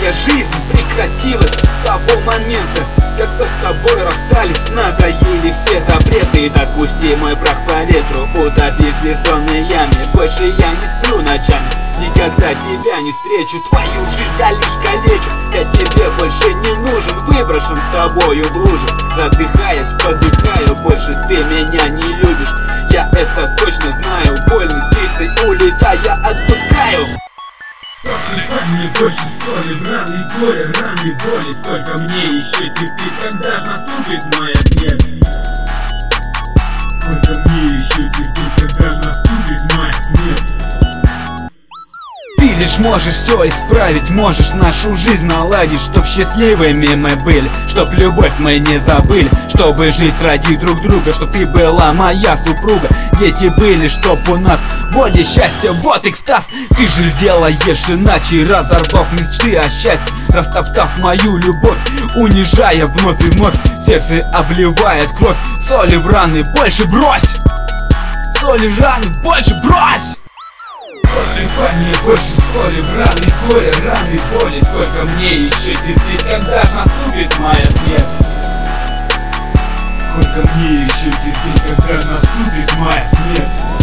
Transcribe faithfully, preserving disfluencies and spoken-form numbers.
Моя жизнь прекратилась с того момента, когда с тобой расстались. Надоели все запреты, отпусти мой прах по ветру, утопи в бездонной яме. Больше я не сплю ночами, никогда тебя не встречу. Твою жизнь я лишь калечу, я тебе больше не нужен, выброшен с тобою в лужу. Задыхаясь, подыхаю, больше ты меня не любишь. Я это точно знаю, вольной птицей улетая отпускаю. Мне больше соли, раны и горе, раны и боли. Сколько мне еще терпеть, когда ж наступит моя смерть? Сколько мне еще терпеть, когда ж наступит моя смерть? Ты лишь можешь все исправить, можешь нашу жизнь наладить, чтоб счастливыми мы были, чтоб любовь мы не забыли, чтобы жить ради друг друга, чтоб ты была моя супруга, дети были, чтоб у нас воде счастья, вот экстаз. Ты же сделаешь иначе, разорвав мечты о счастье, растоптав мою любовь, унижая вновь и вновь. Сердце обливает кровь, соли в раны больше брось, соли в раны больше брось. Мне больше соли, в раны и горе, раны и боли. Сколько мне еще терпеть, когда ж наступит моя смерть? Сколько мне еще терпеть, когда ж наступит моя смерть?